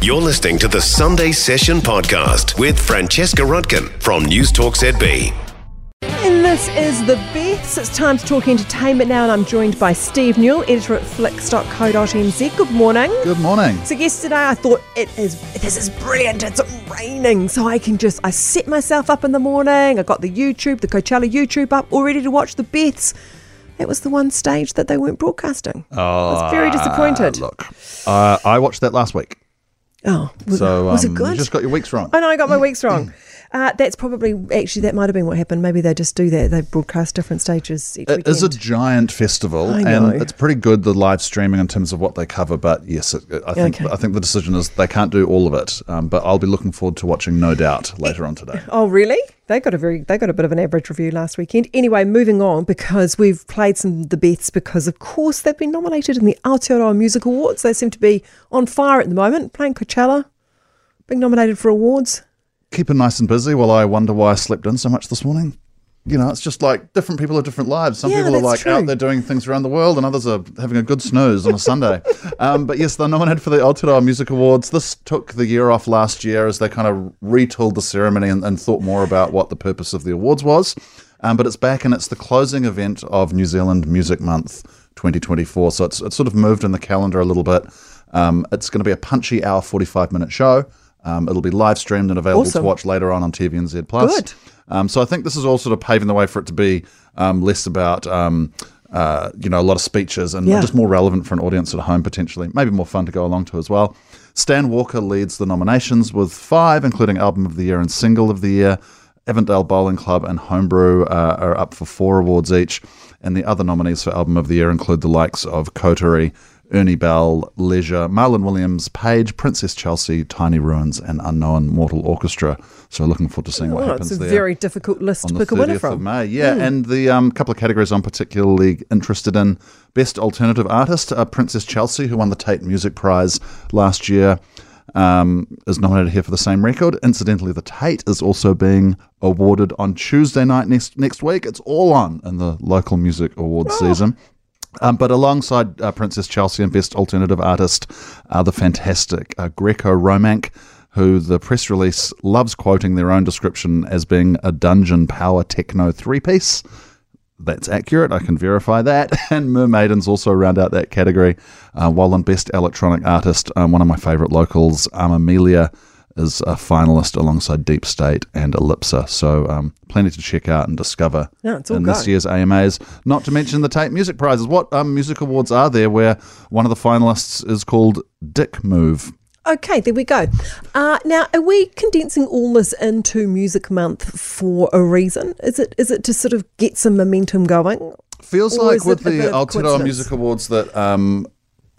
You're listening to the Sunday Session podcast with Francesca Rudkin from News Talk ZB. And this is The Beths. It's time to talk entertainment now, and I'm joined by Steve Newell, editor at flicks.co.nz. Good morning. Good morning. So yesterday I thought this is brilliant, it's raining, so I set myself up in the morning, I got the Coachella YouTube up, all ready to watch The Beths. It was the one stage that they weren't broadcasting. I was very disappointed. Look, I watched that last week. Oh, So was it good? You just got your weeks wrong. I know, I got my weeks wrong. That's probably, that might have been what happened. Maybe they just do that. They broadcast different stages each weekend. It is a giant festival, and it's pretty good, the live streaming in terms of what they cover. But yes, I think the decision is they can't do all of it. But I'll be looking forward to watching No Doubt later on today. Oh, really? They got a bit of an average review last weekend. Anyway, moving on, because we've played The Beths because, of course, they've been nominated in the Aotearoa Music Awards. They seem to be on fire at the moment, playing Coachella, being nominated for awards. Keeping nice and busy while I wonder why I slept in so much this morning. You know, it's just like different people have different lives. Some people are like out there doing things around the world, and others are having a good snooze on a Sunday. But yes, they're nominated for the Aotearoa Music Awards. This took the year off last year as they kind of retooled the ceremony and thought more about what the purpose of the awards was. But it's back, and it's the closing event of New Zealand Music Month 2024. So it's sort of moved in the calendar a little bit. It's going to be a punchy hour, 45-minute show. It'll be live streamed and available to watch later on TVNZ+. Good. So I think this is all sort of paving the way for it to be less about, a lot of speeches and just more relevant for an audience at home potentially. Maybe more fun to go along to as well. Stan Walker leads the nominations with 5, including Album of the Year and Single of the Year. Avondale Bowling Club and Homebrew are up for 4 awards each. And the other nominees for Album of the Year include the likes of Koturi, Ernie Bell, Leisure, Marlon Williams, Page, Princess Chelsea, Tiny Ruins, and Unknown Mortal Orchestra. So looking forward to seeing what happens there. It's a very difficult list to pick a winner from. On the 30th of May, and the couple of categories I'm particularly interested in. Best Alternative Artist, Princess Chelsea, who won the Tate Music Prize last year, is nominated here for the same record. Incidentally, the Tate is also being awarded on Tuesday night next week. It's all on in the local music awards season. But alongside Princess Chelsea and Best Alternative Artist are the fantastic Greco Romank, who the press release loves quoting their own description as being a dungeon power techno 3-piece. That's accurate, I can verify that. And Mermaidens also round out that category. While on Best Electronic Artist, one of my favourite locals, Amamelia, is a finalist alongside Deep State and Ellipsa. So plenty to check out and discover in this year's AMAs. Not to mention the Tate Music Prizes. What music awards are there where one of the finalists is called Dick Move? Okay, there we go. Now, are we condensing all this into Music Month for a reason? Is it to sort of get some momentum going? Feels like with the Aotearoa Music Awards that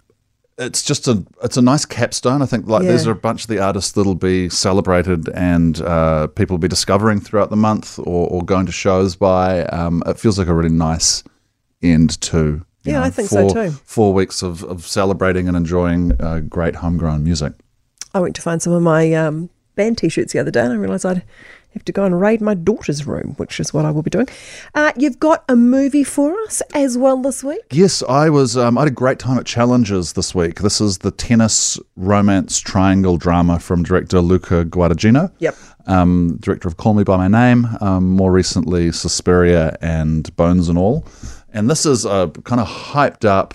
it's a nice capstone. I think there's a bunch of the artists that'll be celebrated and people will be discovering throughout the month or going to shows by. It feels like a really nice end to. I think so too. 4 weeks of celebrating and enjoying great homegrown music. I went to find some of my band T-shirts the other day and I realised I'd have to go and raid my daughter's room, which is what I will be doing. You've got a movie for us as well this week? Yes, I had a great time at Challenges this week. This is the tennis romance triangle drama from director Luca Guadagnino. Yep. Director of Call Me By My Name, more recently Suspiria and Bones and All. And this is a kind of hyped up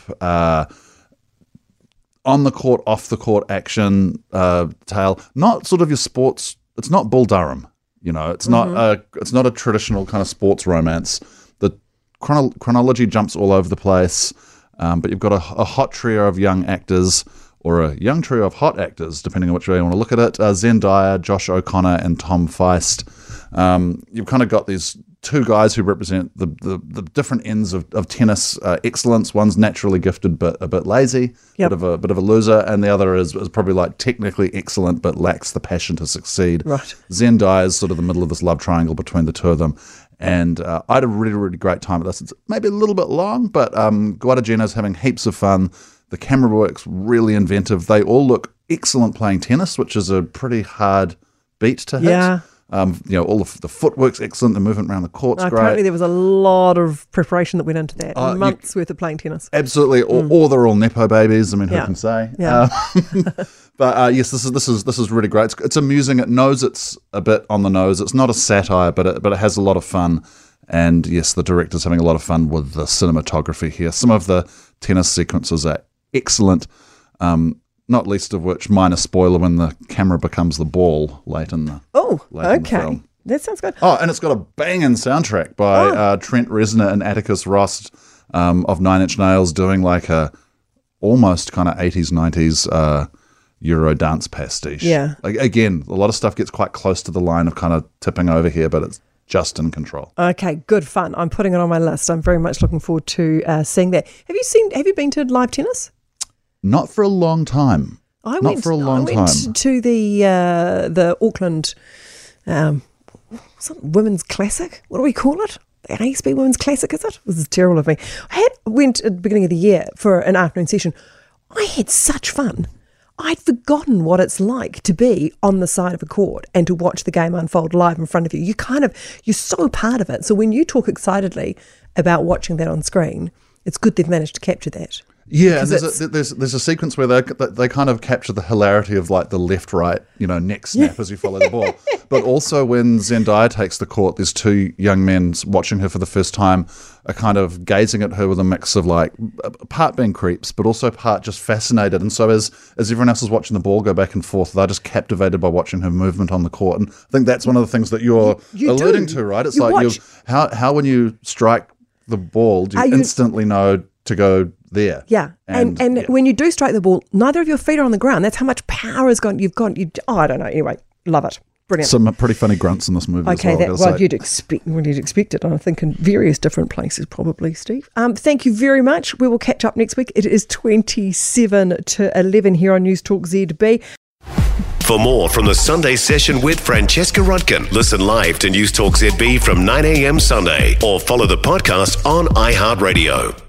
on the court, off the court action tale. Not sort of your sports. It's not Bull Durham. It's not a traditional kind of sports romance. The chronology jumps all over the place, but you've got a hot trio of young actors, or a young trio of hot actors, depending on which way you want to look at it. Zendaya, Josh O'Connor, and Tom Feist. You've kind of got these two guys who represent the different ends of tennis excellence. One's naturally gifted but a bit lazy, bit of a loser, and the other is probably like technically excellent but lacks the passion to succeed. Right. Zendaya is sort of the middle of this love triangle between the two of them. And I had a really, really great time at this. It's maybe a little bit long, but Guadagnino's having heaps of fun. The camera work's really inventive. They all look excellent playing tennis, which is a pretty hard beat to hit. All of the footwork's excellent. The movement around the court's great. Apparently there was a lot of preparation that went into that. Months worth of playing tennis. Absolutely. Or they're all Nepo babies. I mean, who can say? Yeah. But yes, this is really great. It's amusing. It knows it's a bit on the nose. It's not a satire, but it has a lot of fun. And yes, the director's having a lot of fun with the cinematography here. Some of the tennis sequences are excellent. Not least of which, minor spoiler, when the camera becomes the ball late in the film. That sounds good. Oh, and it's got a banging soundtrack by Trent Reznor and Atticus Ross of Nine Inch Nails, doing like a almost kind of 80s, 90s Euro dance pastiche. Yeah. Again, a lot of stuff gets quite close to the line of kind of tipping over here, but it's just in control. Okay, good fun. I'm putting it on my list. I'm very much looking forward to seeing that. Have you been to live tennis? Not for a long time. I went to the Auckland Women's Classic. What do we call it? The ASB Women's Classic, is it? This is terrible of me. I went at the beginning of the year for an afternoon session. I had such fun. I'd forgotten what it's like to be on the side of a court and to watch the game unfold live in front of you. You're so part of it. So when you talk excitedly about watching that on screen, it's good they've managed to capture that. Yeah, and there's a sequence where they kind of capture the hilarity of like the left-right, neck snap as you follow the ball. But also when Zendaya takes the court, there's two young men watching her for the first time, are kind of gazing at her with a mix of like part being creeps, but also part just fascinated. And so as everyone else is watching the ball go back and forth, they're just captivated by watching her movement on the court. And I think that's one of the things that you're alluding to, right? It's how when you strike the ball, do you instantly know to go there? Yeah. And when you do strike the ball, neither of your feet are on the ground. That's how much power has gone. I don't know. Anyway, love it. Brilliant. Some pretty funny grunts in this movie as well. You'd expect it, I think, in various different places probably, Steve. Thank you very much. We will catch up next week. It is 27 to 11 here on News Talk ZB. For more from the Sunday Session with Francesca Rudkin, listen live to News Talk ZB from 9 a.m. Sunday or follow the podcast on iHeartRadio.